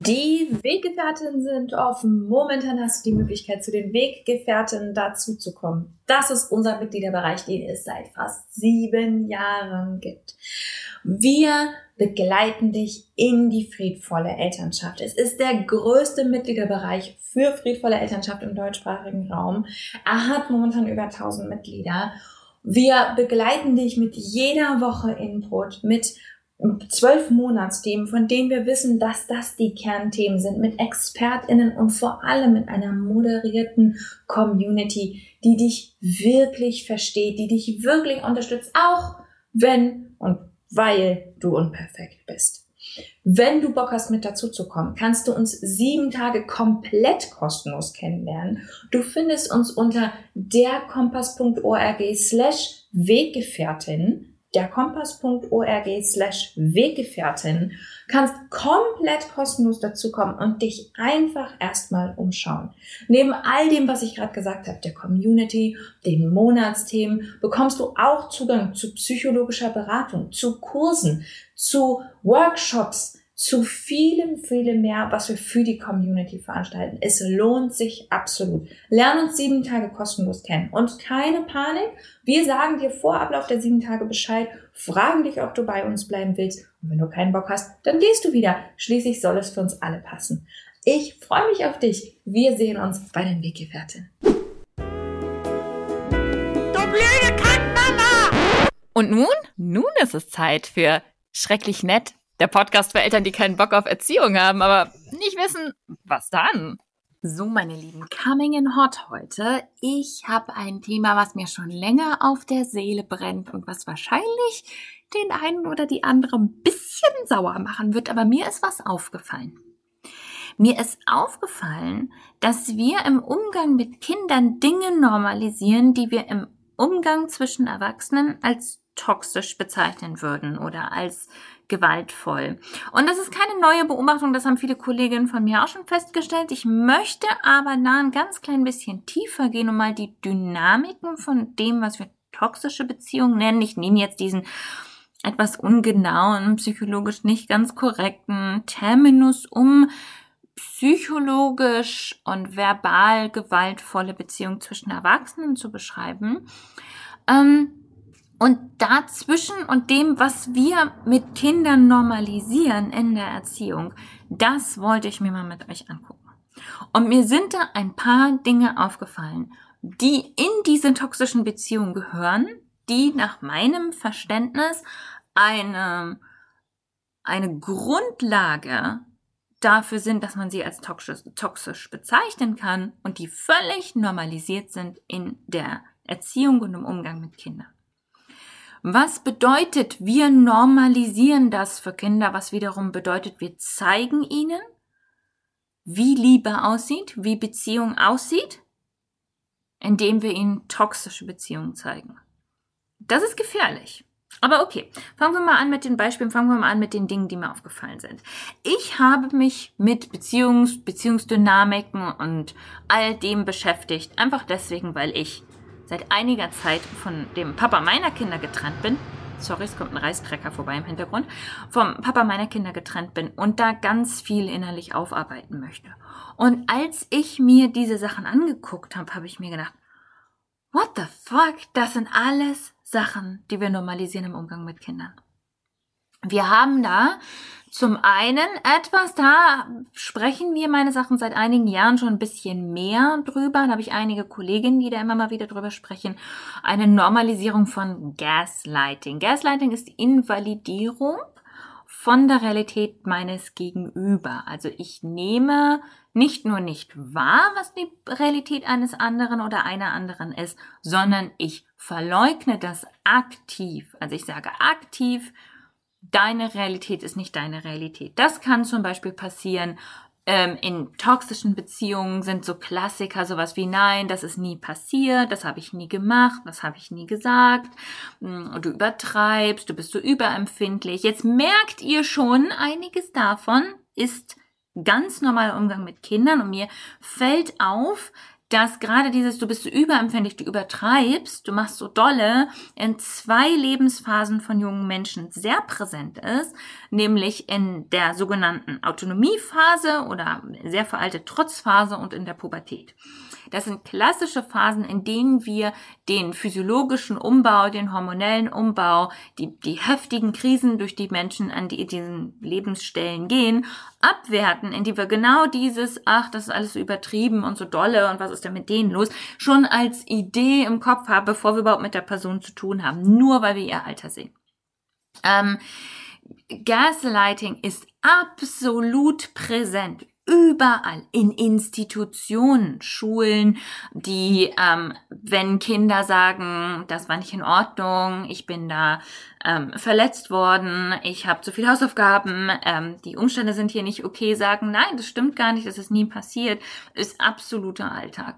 Die Weggefährtinnen sind offen. Momentan hast du die Möglichkeit, zu den Weggefährtinnen dazu zu kommen. Das ist unser Mitgliederbereich, den es seit fast 7 Jahren gibt. Wir begleiten dich in die friedvolle Elternschaft. Es ist der größte Mitgliederbereich für friedvolle Elternschaft im deutschsprachigen Raum. Er hat momentan über 1000 Mitglieder. Wir begleiten dich mit jeder Woche Input, mit 12 Monatsthemen, von denen wir wissen, dass das die Kernthemen sind, mit ExpertInnen und vor allem mit einer moderierten Community, die dich wirklich versteht, die dich wirklich unterstützt, auch wenn und weil du unperfekt bist. Wenn du Bock hast, mit dazu zu kommen, kannst du uns 7 Tage komplett kostenlos kennenlernen. Du findest uns unter derkompass.org/Weggefährtin, derkompass.org/Weggefährtin, kannst komplett kostenlos dazukommen und dich einfach erstmal umschauen. Neben all dem, was ich gerade gesagt habe, der Community, den Monatsthemen, bekommst du auch Zugang zu psychologischer Beratung, zu Kursen, zu Workshops, zu vielem mehr, was wir für die Community veranstalten. Es lohnt sich absolut. Lern uns 7 Tage kostenlos kennen. Und keine Panik, wir sagen dir vor Ablauf der 7 Tage Bescheid, fragen dich, ob du bei uns bleiben willst. Und wenn du keinen Bock hast, dann gehst du wieder. Schließlich soll es für uns alle passen. Ich freue mich auf dich. Wir sehen uns bei den Weggefährtinnen. Du blöde Kackmama! Und nun ist es Zeit für Schrecklich Nett. Der Podcast für Eltern, die keinen Bock auf Erziehung haben, aber nicht wissen, was dann. So, meine Lieben, coming in hot heute. Ich habe ein Thema, was mir schon länger auf der Seele brennt und was wahrscheinlich den einen oder die andere ein bisschen sauer machen wird, aber mir ist was aufgefallen. Mir ist aufgefallen, dass wir im Umgang mit Kindern Dinge normalisieren, die wir im Umgang zwischen Erwachsenen als toxisch bezeichnen würden oder als gewaltvoll. Und das ist keine neue Beobachtung, das haben viele Kolleginnen von mir auch schon festgestellt. Ich möchte aber da ein ganz klein bisschen tiefer gehen und mal die Dynamiken von dem, was wir toxische Beziehungen nennen. Ich nehme jetzt diesen etwas ungenauen, psychologisch nicht ganz korrekten Terminus, um psychologisch und verbal gewaltvolle Beziehungen zwischen Erwachsenen zu beschreiben. Und dazwischen und dem, was wir mit Kindern normalisieren in der Erziehung, das wollte ich mir mal mit euch angucken. Und mir sind da ein paar Dinge aufgefallen, die in diese toxischen Beziehungen gehören, die nach meinem Verständnis eine Grundlage dafür sind, dass man sie als toxisch bezeichnen kann und die völlig normalisiert sind in der Erziehung und im Umgang mit Kindern. Was bedeutet, wir normalisieren das für Kinder, was wiederum bedeutet, wir zeigen ihnen, wie Liebe aussieht, wie Beziehung aussieht, indem wir ihnen toxische Beziehungen zeigen. Das ist gefährlich. Aber okay, fangen wir mal an mit den Beispielen, fangen wir mal an mit den Dingen, die mir aufgefallen sind. Ich habe mich mit Beziehungsdynamiken und all dem beschäftigt, einfach deswegen, weil ich seit einiger Zeit von dem Papa meiner Kinder getrennt bin. Sorry, es kommt ein Reistrecker vorbei im Hintergrund. Vom Papa meiner Kinder getrennt bin und da ganz viel innerlich aufarbeiten möchte. Und als ich mir diese Sachen angeguckt habe, habe ich mir gedacht, what the fuck, das sind alles Sachen, die wir normalisieren im Umgang mit Kindern. Wir haben da zum einen etwas, da sprechen wir meine Sachen seit einigen Jahren schon ein bisschen mehr drüber. Da habe ich einige Kolleginnen, die da immer mal wieder drüber sprechen. Eine Normalisierung von Gaslighting. Gaslighting ist die Invalidierung von der Realität meines Gegenüber. Also ich nehme nicht nur nicht wahr, was die Realität eines anderen oder einer anderen ist, sondern ich verleugne das aktiv. Also ich sage aktiv, deine Realität ist nicht deine Realität. Das kann zum Beispiel passieren in toxischen Beziehungen, sind so Klassiker, sowas wie nein, das ist nie passiert, das habe ich nie gemacht, das habe ich nie gesagt, du übertreibst, du bist so überempfindlich. Jetzt merkt ihr schon, einiges davon ist ganz normaler Umgang mit Kindern und mir fällt auf, dass gerade dieses, du bist so überempfindlich, du übertreibst, du machst so dolle, in 2 Lebensphasen von jungen Menschen sehr präsent ist, nämlich in der sogenannten Autonomiephase oder sehr veraltete Trotzphase und in der Pubertät. Das sind klassische Phasen, in denen wir den physiologischen Umbau, den hormonellen Umbau, die heftigen Krisen, durch die Menschen an diesen Lebensstellen gehen, abwerten, in die wir genau dieses, ach, das ist alles so übertrieben und so dolle und was ist denn mit denen los, schon als Idee im Kopf haben, bevor wir überhaupt mit der Person zu tun haben, nur weil wir ihr Alter sehen. Gaslighting ist absolut präsent. Überall, in Institutionen, Schulen, die, wenn Kinder sagen, das war nicht in Ordnung, ich bin da verletzt worden, ich habe zu viel Hausaufgaben, die Umstände sind hier nicht okay, sagen, nein, das stimmt gar nicht, das ist nie passiert, ist absoluter Alltag.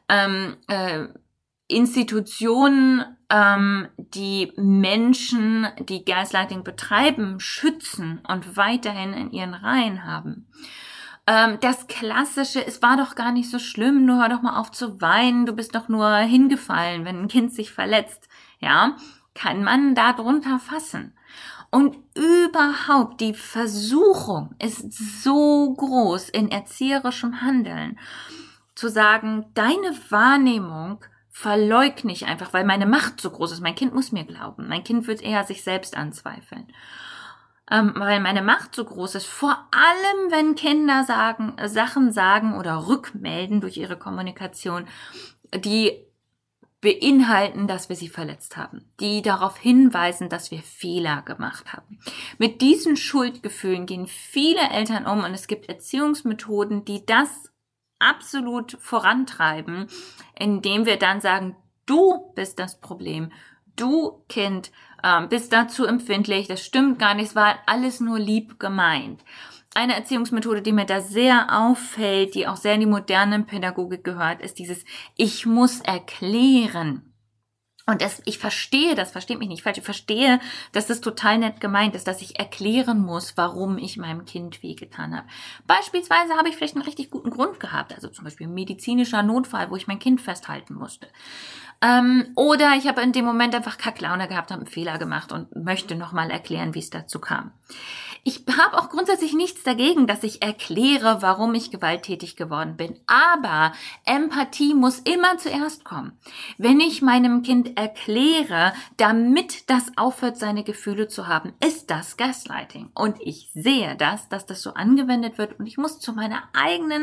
Institutionen, die Menschen, die Gaslighting betreiben, schützen und weiterhin in ihren Reihen haben. Das Klassische, es war doch gar nicht so schlimm, nur hör doch mal auf zu weinen, du bist doch nur hingefallen, wenn ein Kind sich verletzt, ja, kann man da drunter fassen. Und überhaupt, die Versuchung ist so groß in erzieherischem Handeln, zu sagen, deine Wahrnehmung verleugne ich einfach, weil meine Macht so groß ist, mein Kind muss mir glauben, mein Kind wird eher sich selbst anzweifeln. Weil meine Macht so groß ist, vor allem wenn Kinder Sachen sagen oder rückmelden durch ihre Kommunikation, die beinhalten, dass wir sie verletzt haben, die darauf hinweisen, dass wir Fehler gemacht haben. Mit diesen Schuldgefühlen gehen viele Eltern um und es gibt Erziehungsmethoden, die das absolut vorantreiben, indem wir dann sagen, du bist das Problem, du Kind bist dazu empfindlich, das stimmt gar nicht, es war alles nur lieb gemeint. Eine Erziehungsmethode, die mir da sehr auffällt, die auch sehr in die moderne Pädagogik gehört, ist dieses Ich muss erklären. Und ich verstehe das, versteht mich nicht falsch, ich verstehe, dass das total nett gemeint ist, dass ich erklären muss, warum ich meinem Kind wehgetan habe. Beispielsweise habe ich vielleicht einen richtig guten Grund gehabt, also zum Beispiel ein medizinischer Notfall, wo ich mein Kind festhalten musste. Oder ich habe in dem Moment einfach Kacklaune gehabt, habe einen Fehler gemacht und möchte nochmal erklären, wie es dazu kam. Ich habe auch grundsätzlich nichts dagegen, dass ich erkläre, warum ich gewalttätig geworden bin. Aber Empathie muss immer zuerst kommen. Wenn ich meinem Kind erkläre, damit das aufhört, seine Gefühle zu haben, ist das Gaslighting. Und ich sehe dass das so angewendet wird. Und ich muss zu meiner eigenen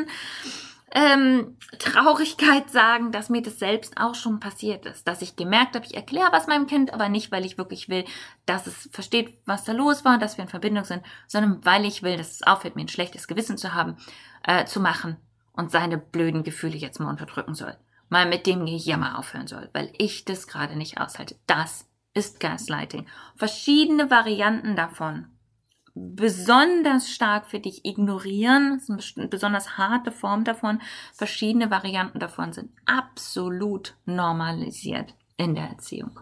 Traurigkeit sagen, dass mir das selbst auch schon passiert ist, dass ich gemerkt habe, ich erkläre was meinem Kind, aber nicht, weil ich wirklich will, dass es versteht, was da los war, dass wir in Verbindung sind, sondern weil ich will, dass es aufhört, mir ein schlechtes Gewissen zu haben, zu machen und seine blöden Gefühle jetzt mal unterdrücken soll, mal mit dem Gejammer aufhören soll, weil ich das gerade nicht aushalte. Das ist Gaslighting. Verschiedene Varianten davon. Besonders stark für dich ignorieren, das ist eine besonders harte Form davon, verschiedene Varianten davon sind absolut normalisiert in der Erziehung.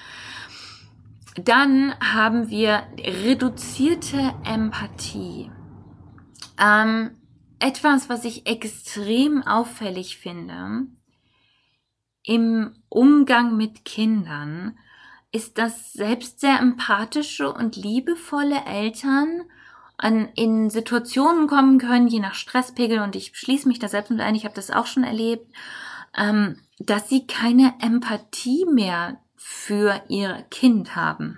Dann haben wir reduzierte Empathie. Etwas, was ich extrem auffällig finde im Umgang mit Kindern, ist, dass selbst sehr empathische und liebevolle Eltern in Situationen kommen können, je nach Stresspegel, und ich schließe mich da selbst mit ein, ich habe das auch schon erlebt, dass sie keine Empathie mehr für ihr Kind haben.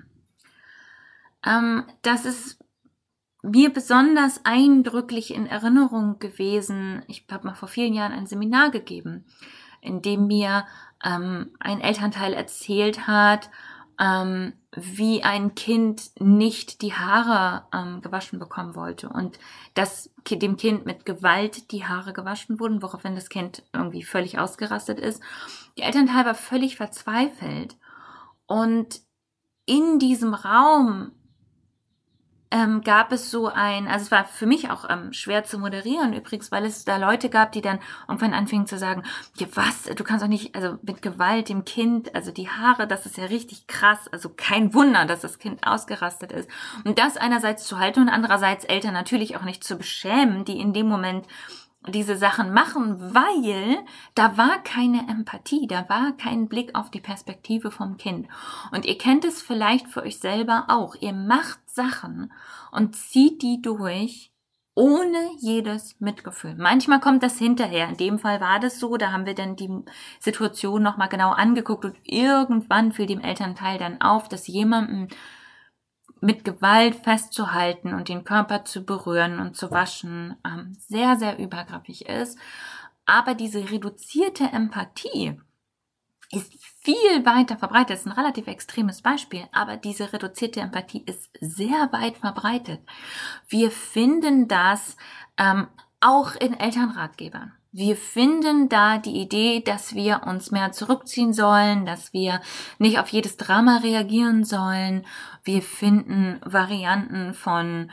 Das ist mir besonders eindrücklich in Erinnerung gewesen. Ich habe mal vor vielen Jahren ein Seminar gegeben, in dem mir ein Elternteil erzählt hat, wie ein Kind nicht die Haare gewaschen bekommen wollte und dass dem Kind mit Gewalt die Haare gewaschen wurden, woraufhin das Kind irgendwie völlig ausgerastet ist. Die Elternteil war völlig verzweifelt und in diesem Raum gab es so also es war für mich auch schwer zu moderieren übrigens, weil es da Leute gab, die dann irgendwann anfingen zu sagen, ja was, du kannst doch nicht, also mit Gewalt dem Kind, also die Haare, das ist ja richtig krass, also kein Wunder, dass das Kind ausgerastet ist. Und das einerseits zu halten und andererseits Eltern natürlich auch nicht zu beschämen, die in dem Moment diese Sachen machen, weil da war keine Empathie, da war kein Blick auf die Perspektive vom Kind. Und ihr kennt es vielleicht für euch selber auch. Ihr macht Sachen und zieht die durch ohne jedes Mitgefühl. Manchmal kommt das hinterher. In dem Fall war das so, da haben wir dann die Situation nochmal genau angeguckt und irgendwann fiel dem Elternteil dann auf, dass jemandem mit Gewalt festzuhalten und den Körper zu berühren und zu waschen sehr, sehr übergriffig ist. Aber diese reduzierte Empathie ist viel weiter verbreitet. Das ist ein relativ extremes Beispiel, aber diese reduzierte Empathie ist sehr weit verbreitet. Wir finden das auch in Elternratgebern. Wir finden da die Idee, dass wir uns mehr zurückziehen sollen, dass wir nicht auf jedes Drama reagieren sollen. Wir finden Varianten von,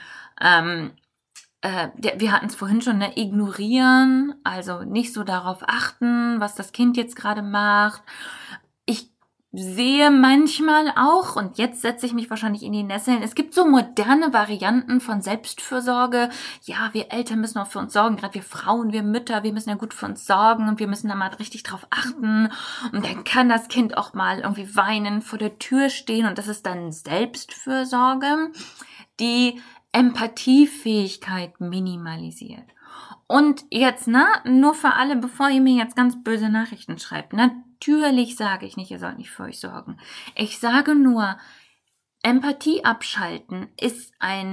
wir hatten es vorhin schon, ne, ignorieren, also nicht so darauf achten, was das Kind jetzt gerade macht. Ich sehe manchmal auch, und jetzt setze ich mich wahrscheinlich in die Nesseln, es gibt so moderne Varianten von Selbstfürsorge. Ja, wir Eltern müssen auch für uns sorgen, gerade wir Frauen, wir Mütter, wir müssen ja gut für uns sorgen und wir müssen da mal richtig drauf achten. Und dann kann das Kind auch mal irgendwie weinen, vor der Tür stehen und das ist dann Selbstfürsorge, die Empathiefähigkeit minimalisiert. Und jetzt, nur für alle, bevor ihr mir jetzt ganz böse Nachrichten schreibt, natürlich sage ich nicht, ihr sollt nicht für euch sorgen. Ich sage nur, Empathie abschalten ist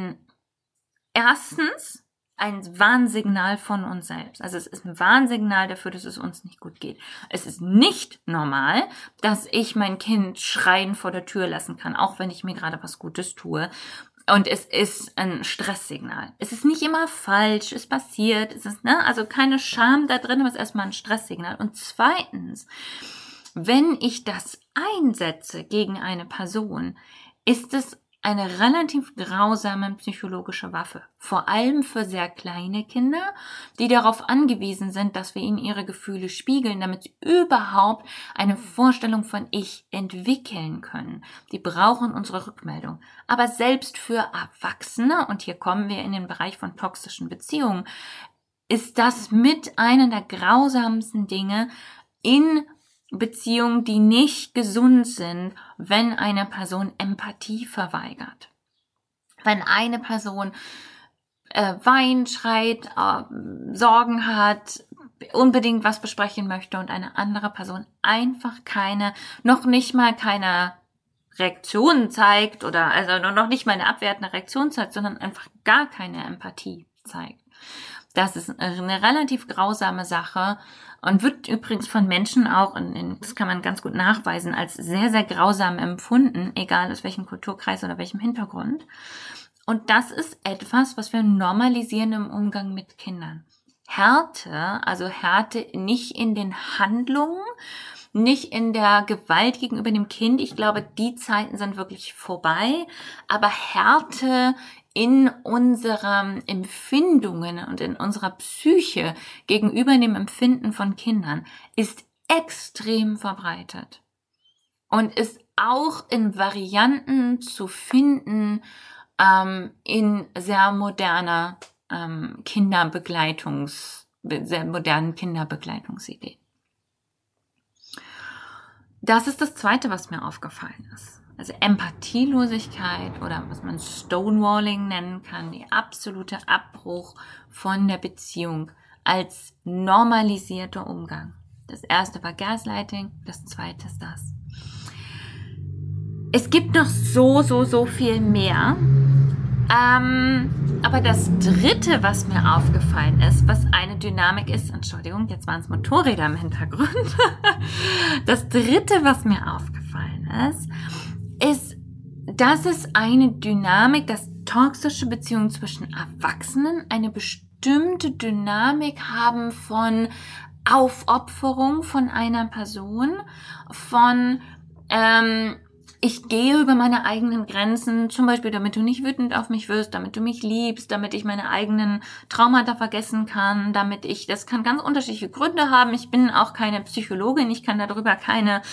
erstens ein Warnsignal von uns selbst. Also es ist ein Warnsignal dafür, dass es uns nicht gut geht. Es ist nicht normal, dass ich mein Kind schreien vor der Tür lassen kann, auch wenn ich mir gerade was Gutes tue. Und es ist ein Stresssignal. Es ist nicht immer falsch, es passiert, es ist, also keine Scham da drin, aber es ist erstmal ein Stresssignal. Und zweitens, wenn ich das einsetze gegen eine Person, ist es eine relativ grausame psychologische Waffe. Vor allem für sehr kleine Kinder, die darauf angewiesen sind, dass wir ihnen ihre Gefühle spiegeln, damit sie überhaupt eine Vorstellung von Ich entwickeln können. Die brauchen unsere Rückmeldung. Aber selbst für Erwachsene, und hier kommen wir in den Bereich von toxischen Beziehungen, ist das mit einer der grausamsten Dinge in Beziehungen, die nicht gesund sind, wenn eine Person Empathie verweigert. Wenn eine Person weint, schreit, Sorgen hat, unbedingt was besprechen möchte und eine andere Person einfach noch nicht mal keine Reaktion zeigt oder also noch nicht mal eine abwertende Reaktion zeigt, sondern einfach gar keine Empathie zeigt. Das ist eine relativ grausame Sache und wird übrigens von Menschen auch, das kann man ganz gut nachweisen, als sehr, sehr grausam empfunden, egal aus welchem Kulturkreis oder welchem Hintergrund. Und das ist etwas, was wir normalisieren im Umgang mit Kindern. Härte nicht in den Handlungen, nicht in der Gewalt gegenüber dem Kind. Ich glaube, die Zeiten sind wirklich vorbei. Aber Härte in unseren Empfindungen und in unserer Psyche gegenüber dem Empfinden von Kindern ist extrem verbreitet und ist auch in Varianten zu finden in sehr modernen Kinderbegleitungsideen. Das ist das Zweite, was mir aufgefallen ist. Also Empathielosigkeit oder was man Stonewalling nennen kann, der absolute Abbruch von der Beziehung als normalisierter Umgang. Das erste war Gaslighting, das zweite ist das. Es gibt noch so viel mehr. Aber das dritte, was mir aufgefallen ist, was eine Dynamik ist, Entschuldigung, jetzt waren es Motorräder im Hintergrund. Das dritte, was mir aufgefallen ist, dass es eine Dynamik, dass toxische Beziehungen zwischen Erwachsenen eine bestimmte Dynamik haben von Aufopferung von einer Person, von ich gehe über meine eigenen Grenzen, zum Beispiel, damit du nicht wütend auf mich wirst, damit du mich liebst, damit ich meine eigenen Traumata vergessen kann, das kann ganz unterschiedliche Gründe haben. Ich bin auch keine Psychologin, ich kann darüber keine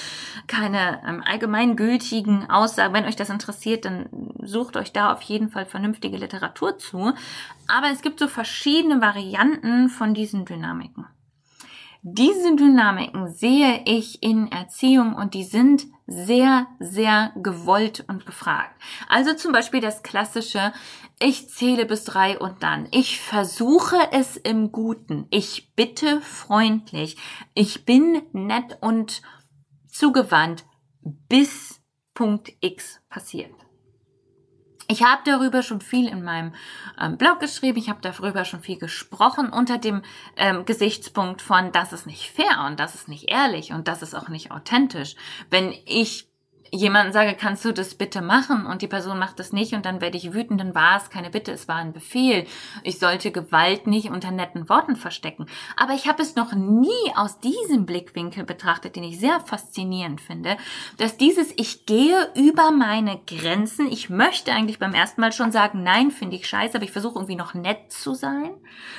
allgemeingültigen Aussagen. Wenn euch das interessiert, dann sucht euch da auf jeden Fall vernünftige Literatur zu. Aber es gibt so verschiedene Varianten von diesen Dynamiken. Diese Dynamiken sehe ich in Erziehung und die sind sehr, sehr gewollt und gefragt. Also zum Beispiel das klassische, ich zähle bis 3 und dann. Ich versuche es im Guten. Ich bitte freundlich. Ich bin nett und zugewandt, bis Punkt X passiert. Ich habe darüber schon viel in meinem Blog geschrieben, ich habe darüber schon viel gesprochen unter dem Gesichtspunkt von, das ist nicht fair und das ist nicht ehrlich und das ist auch nicht authentisch. Wenn ich jemanden sage, kannst du das bitte machen und die Person macht das nicht und dann werde ich wütend, dann war es keine Bitte, es war ein Befehl. Ich sollte Gewalt nicht unter netten Worten verstecken. Aber ich habe es noch nie aus diesem Blickwinkel betrachtet, den ich sehr faszinierend finde, dass ich gehe über meine Grenzen, ich möchte eigentlich beim ersten Mal schon sagen, nein, finde ich scheiße, aber ich versuche irgendwie noch nett zu sein.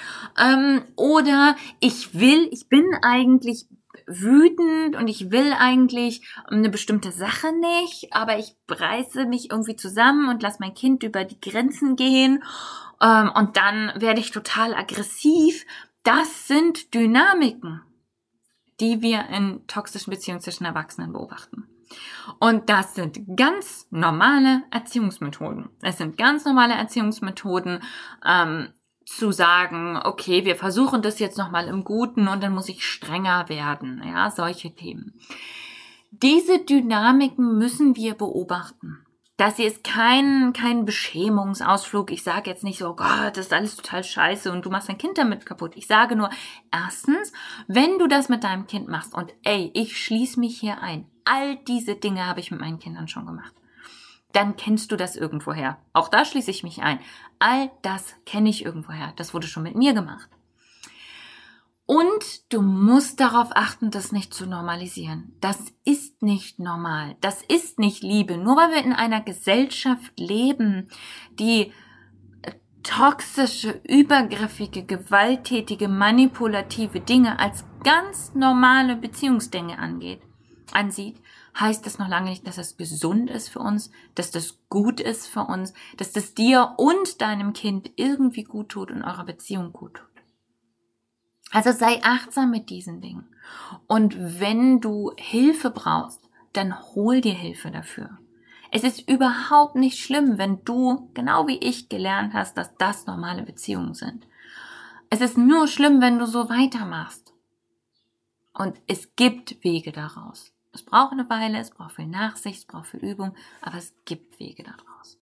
Oder ich bin eigentlich wütend und ich will eigentlich eine bestimmte Sache nicht, aber ich reiße mich irgendwie zusammen und lasse mein Kind über die Grenzen gehen und dann werde ich total aggressiv. Das sind Dynamiken, die wir in toxischen Beziehungen zwischen Erwachsenen beobachten. Und das sind ganz normale Erziehungsmethoden. Es sind ganz normale Erziehungsmethoden, zu sagen, okay, wir versuchen das jetzt nochmal im Guten und dann muss ich strenger werden. Ja, solche Themen. Diese Dynamiken müssen wir beobachten. Das hier ist kein Beschämungsausflug. Ich sage jetzt nicht so, oh Gott, das ist alles total scheiße und du machst dein Kind damit kaputt. Ich sage nur, erstens, wenn du das mit deinem Kind machst und ich schließe mich hier ein, all diese Dinge habe ich mit meinen Kindern schon gemacht. Dann kennst du das irgendwoher. Auch da schließe ich mich ein. All das kenne ich irgendwoher. Das wurde schon mit mir gemacht. Und du musst darauf achten, das nicht zu normalisieren. Das ist nicht normal. Das ist nicht Liebe. Nur weil wir in einer Gesellschaft leben, die toxische, übergriffige, gewalttätige, manipulative Dinge als ganz normale Beziehungsdinge ansieht, heißt das noch lange nicht, dass das gesund ist für uns, dass das gut ist für uns, dass das dir und deinem Kind irgendwie gut tut und eurer Beziehung gut tut. Also sei achtsam mit diesen Dingen. Und wenn du Hilfe brauchst, dann hol dir Hilfe dafür. Es ist überhaupt nicht schlimm, wenn du, genau wie ich, gelernt hast, dass das normale Beziehungen sind. Es ist nur schlimm, wenn du so weitermachst. Und es gibt Wege daraus. Es braucht eine Weile, es braucht viel Nachsicht, es braucht viel Übung, aber es gibt Wege daraus.